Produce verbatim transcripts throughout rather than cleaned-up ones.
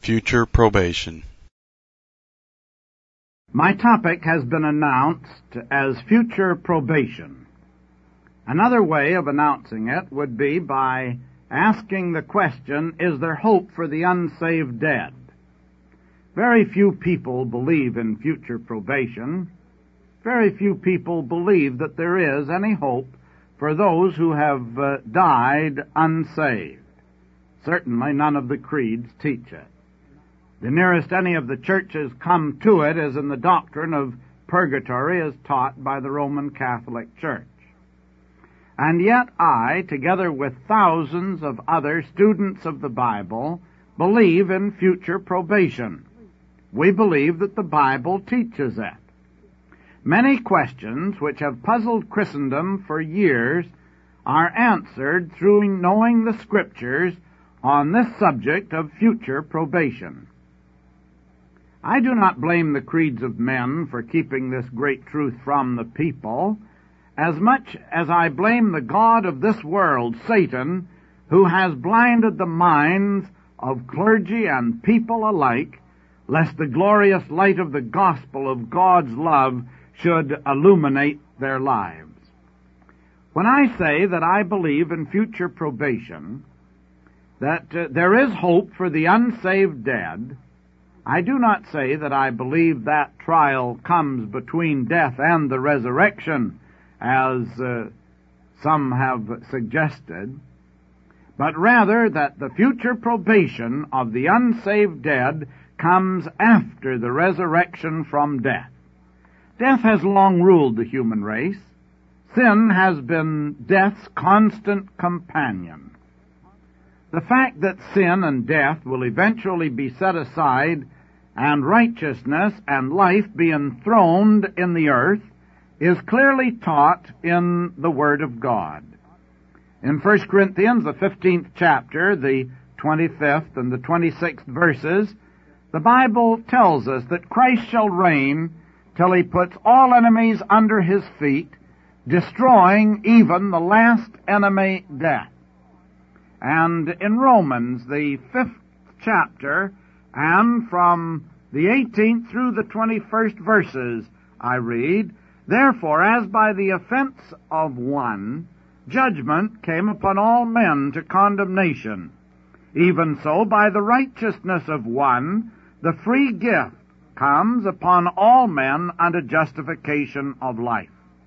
Future probation. My topic has been announced as future probation. Another way of announcing it would be by asking the question, is there hope for the unsaved dead? Very few people believe in future probation. Very few people believe that there is any hope for those who have uh, died unsaved. Certainly none of the creeds teach it. The nearest any of the churches come to it is in the doctrine of purgatory as taught by the Roman Catholic Church. And yet I, together with thousands of other students of the Bible, believe in future probation. We believe that the Bible teaches it. Many questions which have puzzled Christendom for years are answered through knowing the Scriptures on this subject of future probation. I do not blame the creeds of men for keeping this great truth from the people, as much as I blame the god of this world, Satan, who has blinded the minds of clergy and people alike, lest the glorious light of the gospel of God's love should illuminate their lives. When I say that I believe in future probation, that uh, there is hope for the unsaved dead, I do not say that I believe that trial comes between death and the resurrection, as uh, some have suggested, but rather that the future probation of the unsaved dead comes after the resurrection from death. Death has long ruled the human race. Sin has been death's constant companion. The fact that sin and death will eventually be set aside and righteousness and life be enthroned in the earth is clearly taught in the Word of God. In First Corinthians, the fifteenth chapter, the twenty-fifth and the twenty-sixth verses, the Bible tells us that Christ shall reign till he puts all enemies under his feet, destroying even the last enemy, death. And in Romans, the fifth chapter, and from the eighteenth through the twenty-first verses, I read, "Therefore, as by the offense of one, judgment came upon all men to condemnation, even so by the righteousness of one, the free gift comes upon all men unto justification of life.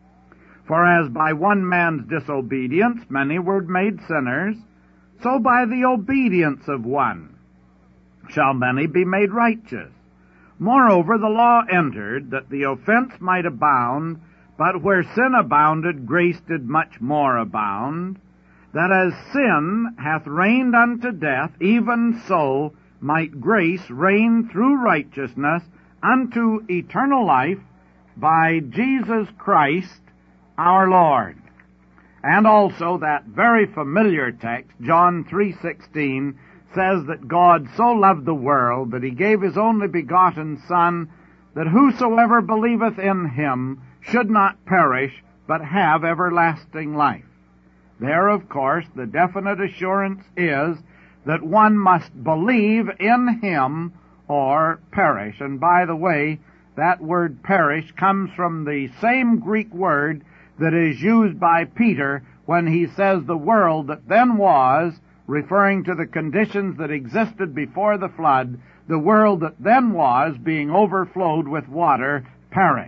For as by one man's disobedience many were made sinners, so by the obedience of one shall many be made righteous. Moreover, the law entered, that the offense might abound, but where sin abounded, grace did much more abound, that as sin hath reigned unto death, even so might grace reign through righteousness unto eternal life by Jesus Christ our Lord." And also that very familiar text, John three sixteen, says that God so loved the world that he gave his only begotten Son, that whosoever believeth in him should not perish, but have everlasting life. There, of course, the definite assurance is that one must believe in him or perish. And by the way, that word perish comes from the same Greek word that is used by Peter when he says the world that then was, referring to the conditions that existed before the flood, the world that then was, being overflowed with water, perished.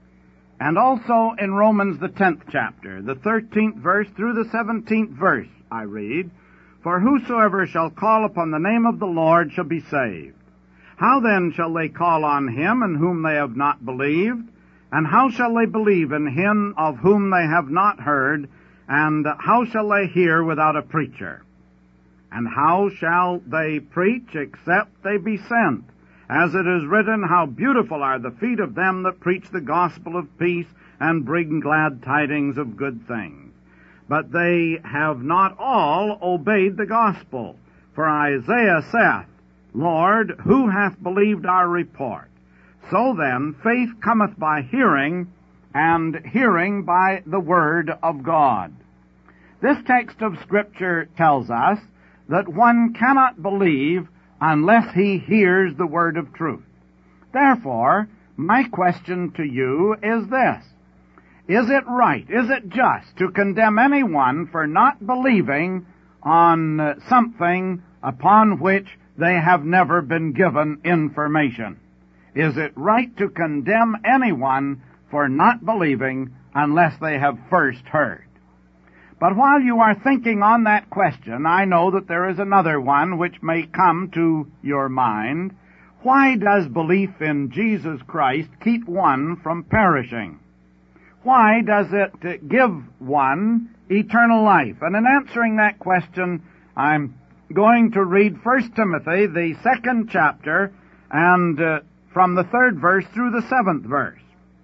And also in Romans the tenth chapter, the thirteenth verse through the seventeenth verse, I read, "For whosoever shall call upon the name of the Lord shall be saved. How then shall they call on him in whom they have not believed? And how shall they believe in him of whom they have not heard? And how shall they hear without a preacher? And how shall they preach except they be sent? As it is written, how beautiful are the feet of them that preach the gospel of peace and bring glad tidings of good things. But they have not all obeyed the gospel. For Isaiah saith, Lord, who hath believed our report? So then, faith cometh by hearing, and hearing by the word of God." This text of Scripture tells us that one cannot believe unless he hears the word of truth. Therefore, my question to you is this: is it right, is it just to condemn anyone for not believing on something upon which they have never been given information? Is it right to condemn anyone for not believing unless they have first heard? But while you are thinking on that question, I know that there is another one which may come to your mind. Why does belief in Jesus Christ keep one from perishing? Why does it give one eternal life? And in answering that question, I'm going to read First Timothy, the second chapter, and uh, from the third verse through the seventh verse.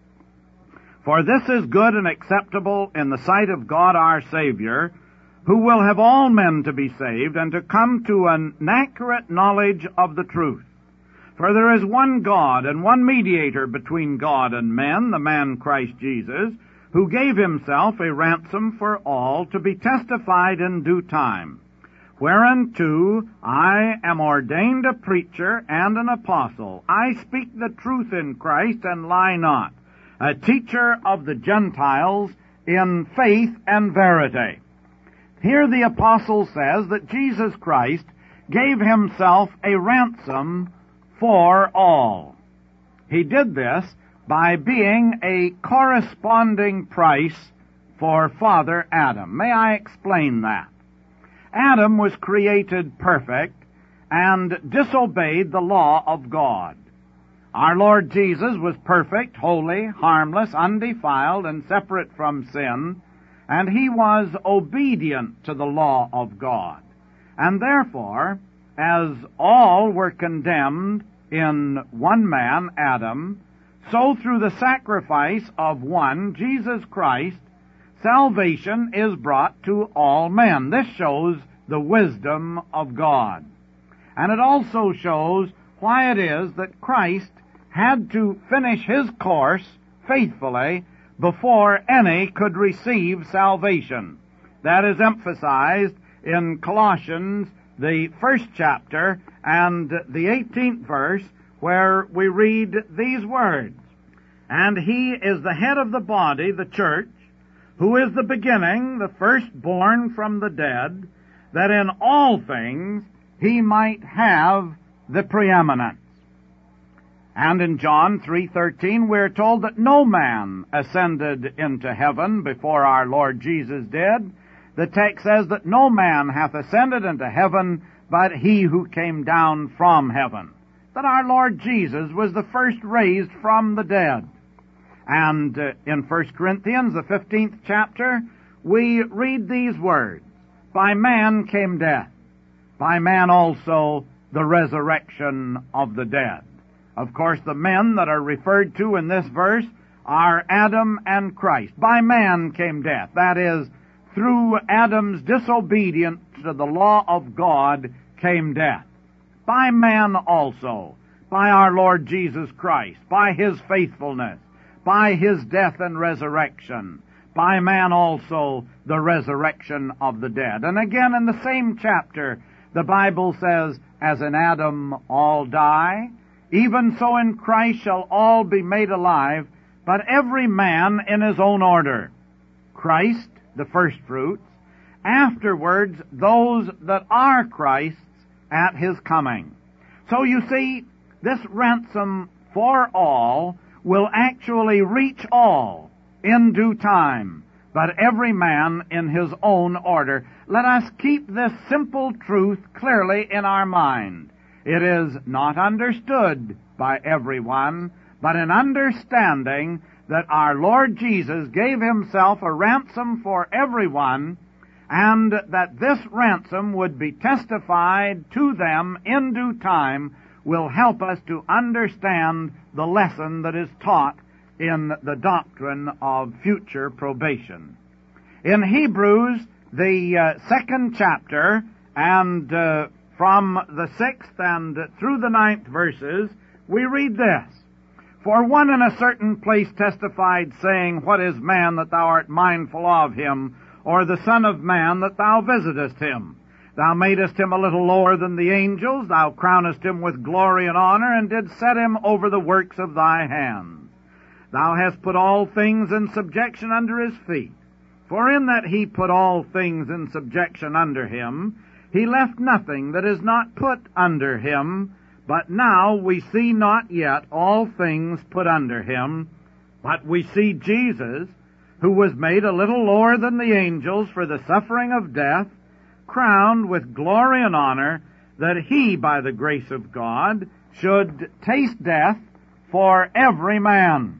For this is good and acceptable in the sight of God our Savior, who will have all men to be saved and to come to an accurate knowledge of the truth. For there is one God and one mediator between God and men, the man Christ Jesus, who gave himself a ransom for all, to be testified in due time. Whereunto I am ordained a preacher and an apostle. I speak the truth in Christ and lie not, a teacher of the Gentiles in faith and verity. Here the apostle says that Jesus Christ gave himself a ransom for all. He did this by being a corresponding price for Father Adam. May I explain that? Adam was created perfect and disobeyed the law of God. Our Lord Jesus was perfect, holy, harmless, undefiled, and separate from sin, and he was obedient to the law of God. And therefore, as all were condemned in one man, Adam, so through the sacrifice of one, Jesus Christ, salvation is brought to all men. This shows the wisdom of God. And it also shows why it is that Christ had to finish his course faithfully before any could receive salvation. That is emphasized in Colossians, the first chapter, and the eighteenth verse, where we read these words: And he is the head of the body, the church, who is the beginning, the firstborn from the dead, that in all things he might have the preeminence. And in John three thirteen, we're told that no man ascended into heaven before our Lord Jesus did. The text says that no man hath ascended into heaven but he who came down from heaven. That our Lord Jesus was the first raised from the dead. And uh, in First Corinthians, the fifteenth chapter, we read these words: By man came death, by man also the resurrection of the dead. Of course, the men that are referred to in this verse are Adam and Christ. By man came death. That is, through Adam's disobedience to the law of God came death. By man also, by our Lord Jesus Christ, by his faithfulness, by his death and resurrection, by man also the resurrection of the dead. And again in the same chapter, the Bible says, As in Adam all die, even so in Christ shall all be made alive, but every man in his own order. Christ, the first fruits, afterwards those that are Christ's at his coming. So you see, this ransom for all will actually reach all in due time, but every man in his own order. Let us keep this simple truth clearly in our mind. It is not understood by everyone, but an understanding that our Lord Jesus gave himself a ransom for everyone, and that this ransom would be testified to them in due time, will help us to understand the lesson that is taught in the doctrine of future probation. In Hebrews, the uh, second chapter, and uh, from the sixth and through the ninth verses, we read this: For one in a certain place testified, saying, What is man that thou art mindful of him, or the son of man that thou visitest him? Thou madest him a little lower than the angels. Thou crownest him with glory and honor, and didst set him over the works of thy hands. Thou hast put all things in subjection under his feet. For in that he put all things in subjection under him, he left nothing that is not put under him. But now we see not yet all things put under him, but we see Jesus, who was made a little lower than the angels for the suffering of death, crowned with glory and honor, that he, by the grace of God, should taste death for every man.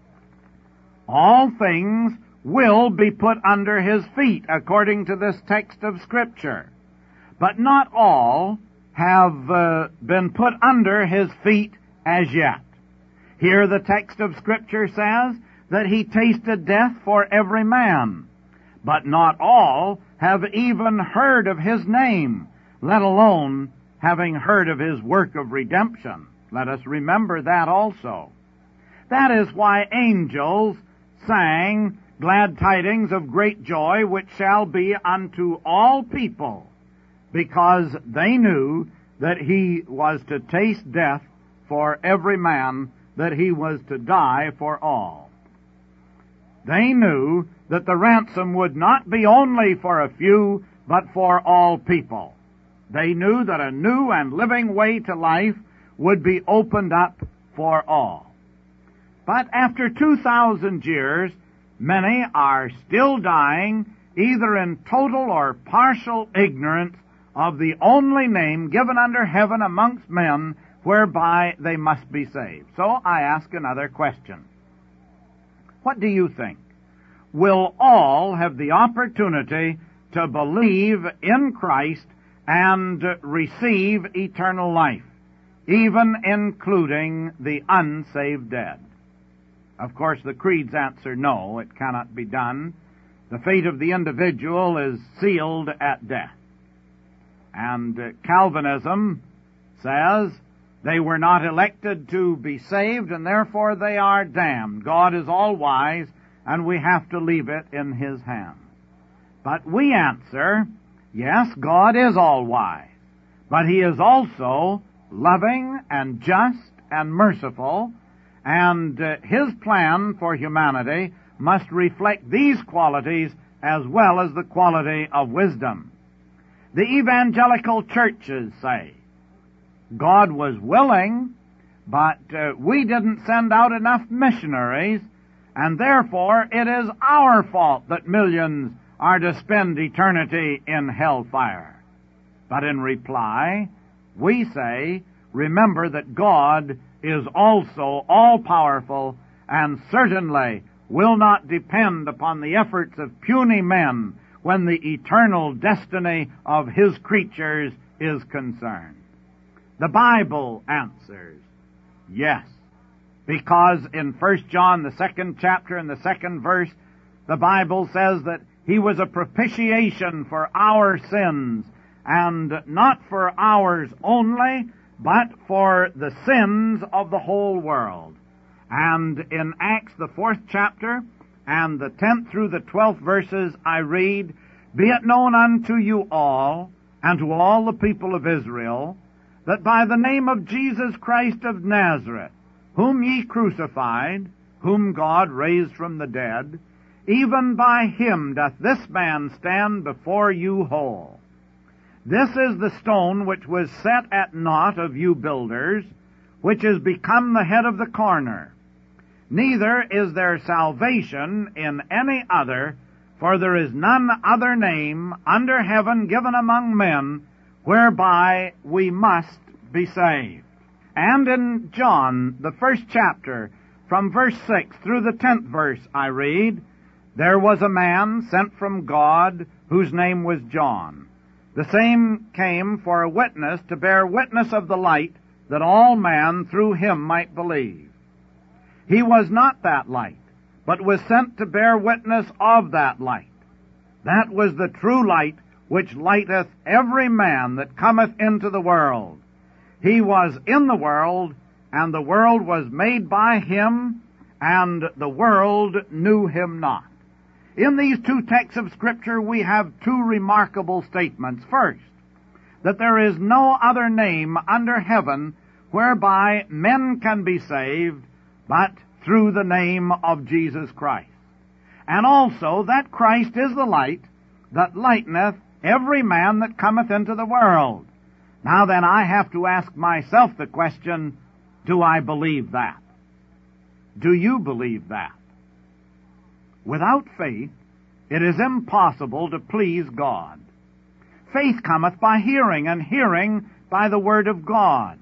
All things will be put under his feet, according to this text of Scripture. But not all have uh, been put under his feet as yet. Here the text of Scripture says that he tasted death for every man. But not all have even heard of his name, let alone having heard of his work of redemption. Let us remember that also. That is why angels sang glad tidings of great joy, which shall be unto all people, because they knew that he was to taste death for every man, that he was to die for all. They knew that the ransom would not be only for a few, but for all people. They knew that a new and living way to life would be opened up for all. But after two thousand years, many are still dying, either in total or partial ignorance of the only name given under heaven amongst men whereby they must be saved. So I ask another question. What do you think? Will all have the opportunity to believe in Christ and receive eternal life, even including the unsaved dead? Of course, the creeds answer no, it cannot be done. The fate of the individual is sealed at death. And uh, Calvinism says they were not elected to be saved, and therefore they are damned. God is all-wise, and we have to leave it in His hands. But we answer, yes, God is all-wise, but He is also loving and just and merciful, and uh, His plan for humanity must reflect these qualities as well as the quality of wisdom. The evangelical churches say, God was willing, but uh, we didn't send out enough missionaries, and therefore it is our fault that millions are to spend eternity in hellfire. But in reply, we say, remember that God is also all-powerful and certainly will not depend upon the efforts of puny men when the eternal destiny of His creatures is concerned. The Bible answers, yes, because in First John, the second chapter and the second verse, the Bible says that He was a propitiation for our sins, and not for ours only, but for the sins of the whole world. And in Acts, the fourth chapter, and the tenth through the twelfth verses, I read, Be it known unto you all, and to all the people of Israel, that by the name of Jesus Christ of Nazareth, whom ye crucified, whom God raised from the dead, even by Him doth this man stand before you whole. This is the stone which was set at naught of you builders, which is become the head of the corner. Neither is there salvation in any other, for there is none other name under heaven given among men, whereby we must be saved. And in John, the first chapter, from verse six through the tenth verse, I read, There was a man sent from God, whose name was John. The same came for a witness, to bear witness of the light, that all man through him might believe. He was not that light, but was sent to bear witness of that light. That was the true light, which lighteth every man that cometh into the world. He was in the world, and the world was made by Him, and the world knew Him not. In these two texts of Scripture we have two remarkable statements. First, that there is no other name under heaven whereby men can be saved but through the name of Jesus Christ. And also that Christ is the light that lighteneth every man that cometh into the world. Now then, I have to ask myself the question, do I believe that? Do you believe that? Without faith, it is impossible to please God. Faith cometh by hearing, and hearing by the word of God.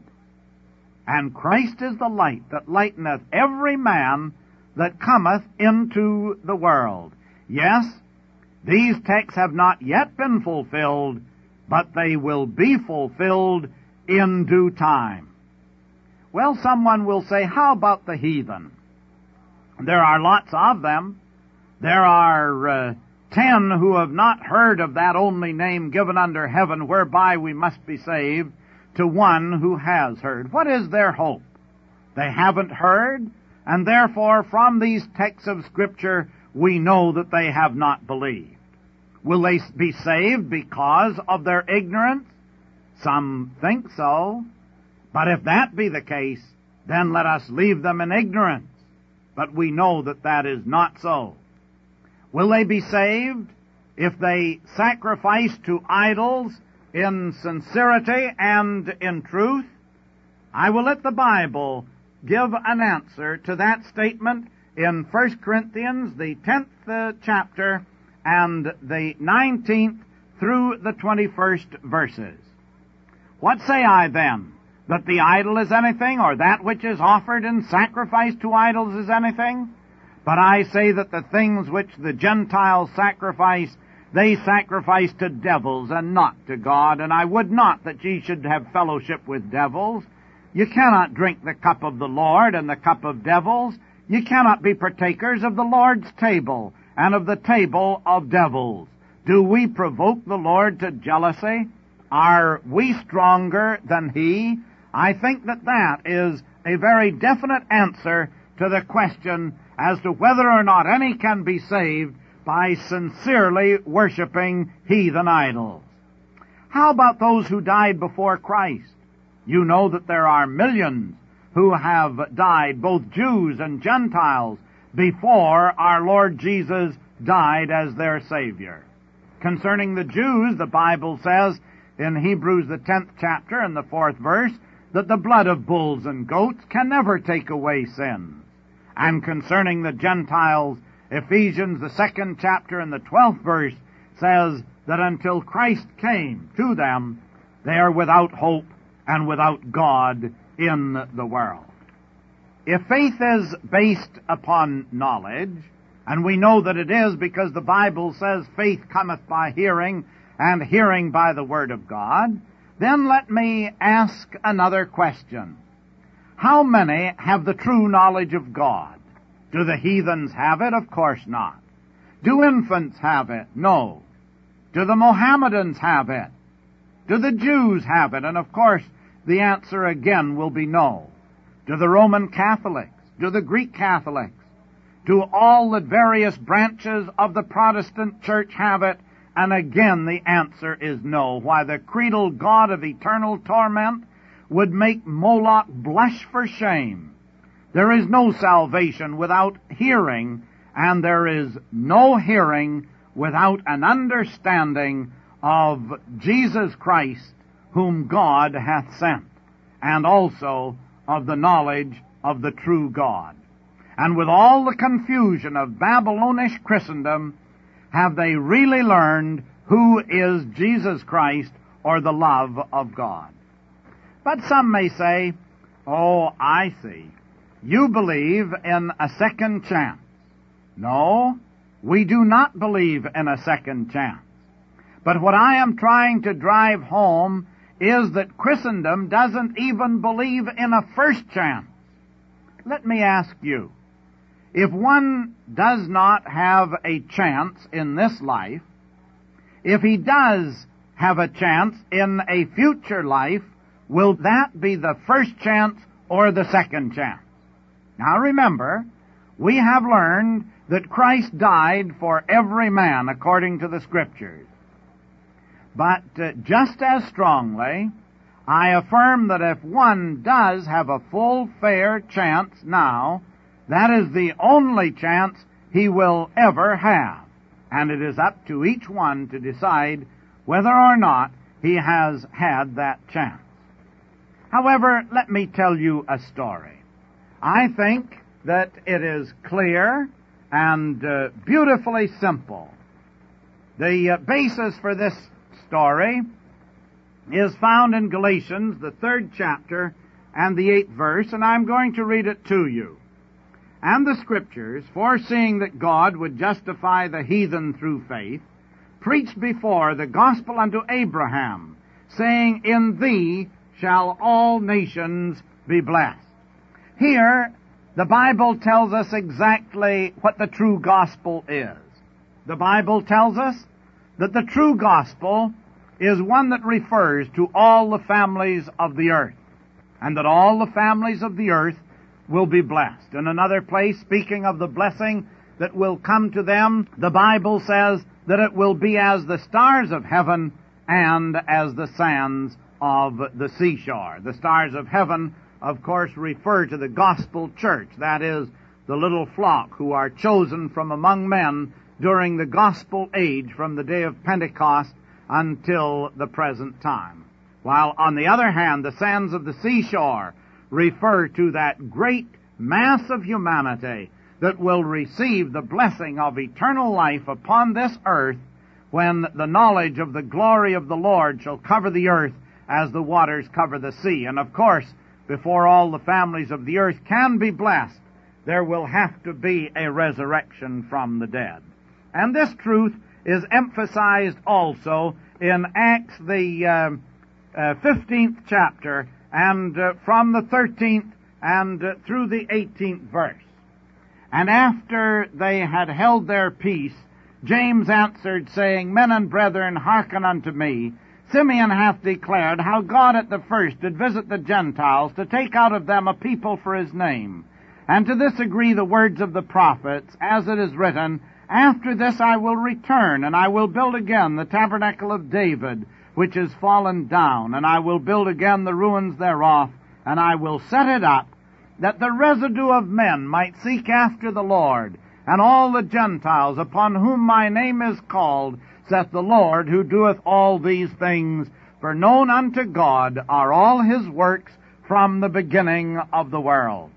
And Christ is the light that lighteneth every man that cometh into the world. Yes, these texts have not yet been fulfilled, but they will be fulfilled in due time. Well, someone will say, how about the heathen? There are lots of them. There are uh, ten who have not heard of that only name given under heaven whereby we must be saved, to one who has heard. What is their hope? They haven't heard, and therefore from these texts of Scripture we know that they have not believed. Will they be saved because of their ignorance? Some think so. But if that be the case, then let us leave them in ignorance. But we know that that is not so. Will they be saved if they sacrifice to idols in sincerity and in truth? I will let the Bible give an answer to that statement in First Corinthians, the tenth uh, chapter, and the nineteenth through the twenty-first verses. What say I then? That the idol is anything, or that which is offered in sacrifice to idols is anything? But I say that the things which the Gentiles sacrifice, they sacrifice to devils and not to God, and I would not that ye should have fellowship with devils. You cannot drink the cup of the Lord and the cup of devils. You cannot be partakers of the Lord's table and of the table of devils. Do we provoke the Lord to jealousy? Are we stronger than He? I think that that is a very definite answer to the question as to whether or not any can be saved by sincerely worshiping heathen idols. How about those who died before Christ? You know that there are millions who have died, both Jews and Gentiles, before our Lord Jesus died as their Savior. Concerning the Jews, the Bible says in Hebrews the tenth chapter and the fourth verse that the blood of bulls and goats can never take away sins. And concerning the Gentiles, Ephesians the second chapter and the twelfth verse says that until Christ came to them, they are without hope and without God in the world. If faith is based upon knowledge, and we know that it is because the Bible says faith cometh by hearing, and hearing by the Word of God, then let me ask another question. How many have the true knowledge of God? Do the heathens have it? Of course not. Do infants have it? No. Do the Mohammedans have it? Do the Jews have it? And of course, the answer again will be no. Do the Roman Catholics? Do the Greek Catholics? Do all the various branches of the Protestant Church have it? And again, the answer is no. Why, the creedal God of eternal torment would make Moloch blush for shame. There is no salvation without hearing, and there is no hearing without an understanding of Jesus Christ, whom God hath sent, and also of the knowledge of the true God. And with all the confusion of Babylonish Christendom, have they really learned who is Jesus Christ, or the love of God? But some may say, oh, I see. You believe in a second chance. No, we do not believe in a second chance. But what I am trying to drive home is that Christendom doesn't even believe in a first chance. Let me ask you, if one does not have a chance in this life, if he does have a chance in a future life, will that be the first chance or the second chance? Now remember, we have learned that Christ died for every man according to the Scriptures. But uh, just as strongly, I affirm that if one does have a full, fair chance now, that is the only chance he will ever have. And it is up to each one to decide whether or not he has had that chance. However, let me tell you a story. I think that it is clear and uh, beautifully simple. The uh, basis for this story is found in Galatians, the third chapter and the eighth verse, and I'm going to read it to you. And the Scriptures, foreseeing that God would justify the heathen through faith, preached before the gospel unto Abraham, saying, In thee shall all nations be blessed. Here, the Bible tells us exactly what the true gospel is. The Bible tells us that the true gospel is one that refers to all the families of the earth, and that all the families of the earth will be blessed. In another place, speaking of the blessing that will come to them, the Bible says that it will be as the stars of heaven and as the sands of the seashore. The stars of heaven, of course, refer to the gospel church, that is, the little flock who are chosen from among men during the gospel age from the day of Pentecost until the present time. While, on the other hand, the sands of the seashore refer to that great mass of humanity that will receive the blessing of eternal life upon this earth when the knowledge of the glory of the Lord shall cover the earth as the waters cover the sea. And of course, before all the families of the earth can be blessed, there will have to be a resurrection from the dead. And this truth is emphasized also in Acts, the uh, uh, fifteenth chapter, and uh, from the thirteenth and uh, through the eighteenth verse. And after they had held their peace, James answered, saying, Men and brethren, hearken unto me. Simeon hath declared how God at the first did visit the Gentiles to take out of them a people for his name. And to this agree the words of the prophets, as it is written, After this I will return, and I will build again the tabernacle of David, which is fallen down, and I will build again the ruins thereof, and I will set it up, that the residue of men might seek after the Lord, and all the Gentiles upon whom my name is called, saith the Lord, who doeth all these things. For known unto God are all his works from the beginning of the world.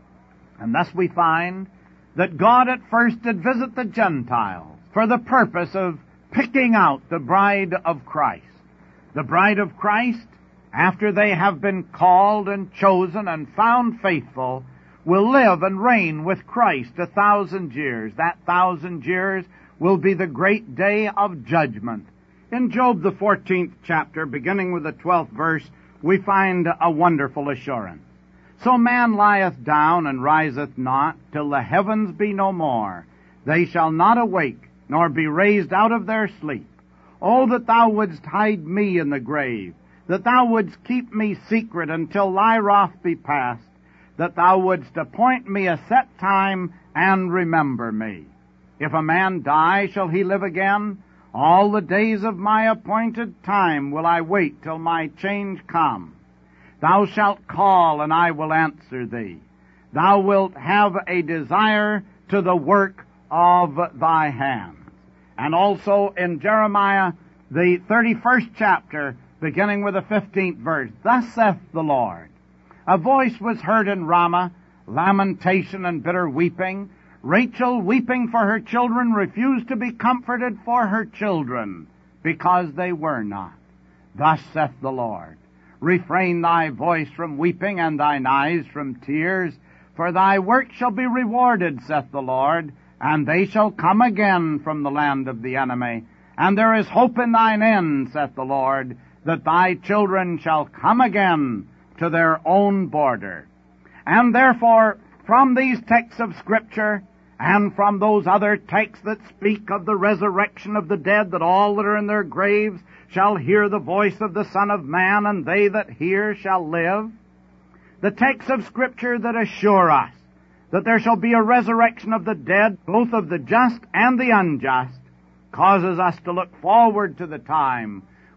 And thus we find that God at first did visit the Gentiles for the purpose of picking out the bride of Christ. The bride of Christ, after they have been called and chosen and found faithful, will live and reign with Christ a thousand years. That thousand years will be the great day of judgment. In Job, the fourteenth chapter, beginning with the twelfth verse, we find a wonderful assurance. So man lieth down and riseth not, till the heavens be no more. They shall not awake, nor be raised out of their sleep. Oh, that thou wouldst hide me in the grave, that thou wouldst keep me secret until thy wrath be past, that thou wouldst appoint me a set time and remember me. If a man die, shall he live again? All the days of my appointed time will I wait till my change come. Thou shalt call, and I will answer thee. Thou wilt have a desire to the work of thy hands. And also in Jeremiah, the thirty-first chapter, beginning with the fifteenth verse, Thus saith the Lord, A voice was heard in Ramah, lamentation and bitter weeping. Rachel, weeping for her children, refused to be comforted for her children, because they were not. Thus saith the Lord, Refrain thy voice from weeping, and thine eyes from tears, for thy work shall be rewarded, saith the Lord, and they shall come again from the land of the enemy. And there is hope in thine end, saith the Lord, that thy children shall come again to their own border. And therefore, from these texts of Scripture, and from those other texts that speak of the resurrection of the dead, that all that are in their graves shall hear the voice of the Son of Man, and they that hear shall live, the texts of Scripture that assure us that there shall be a resurrection of the dead, both of the just and the unjust, causes us to look forward to the time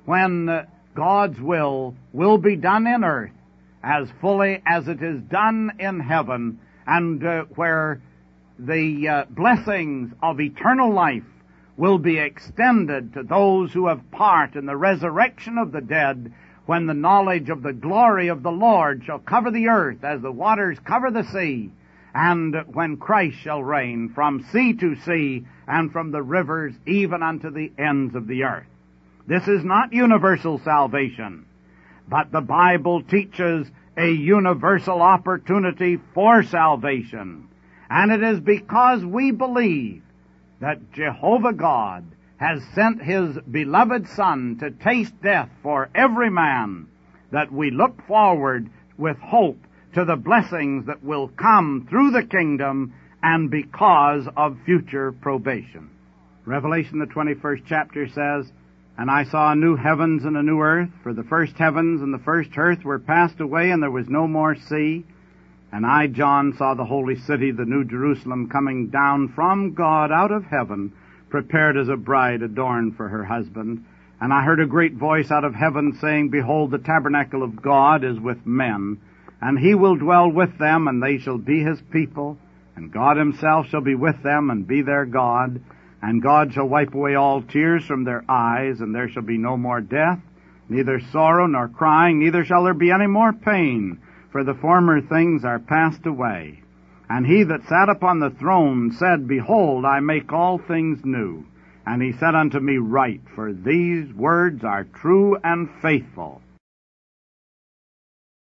when uh, God's will will be done in earth as fully as it is done in heaven, and uh, where the uh, blessings of eternal life will be extended to those who have part in the resurrection of the dead, when the knowledge of the glory of the Lord shall cover the earth as the waters cover the sea, and when Christ shall reign from sea to sea and from the rivers even unto the ends of the earth. This is not universal salvation, but the Bible teaches a universal opportunity for salvation. And it is because we believe that Jehovah God has sent His beloved Son to taste death for every man that we look forward with hope to the blessings that will come through the kingdom and because of future probation. Revelation, the twenty-first chapter says, "And I saw a new heavens and a new earth, for the first heavens and the first earth were passed away, and there was no more sea. And I, John, saw the holy city, the new Jerusalem, coming down from God out of heaven, prepared as a bride adorned for her husband. And I heard a great voice out of heaven saying, Behold, the tabernacle of God is with men, and He will dwell with them, and they shall be His people, and God Himself shall be with them and be their God. And God shall wipe away all tears from their eyes, and there shall be no more death, neither sorrow nor crying, neither shall there be any more pain, for the former things are passed away. And He that sat upon the throne said, Behold, I make all things new. And He said unto me, Write, for these words are true and faithful.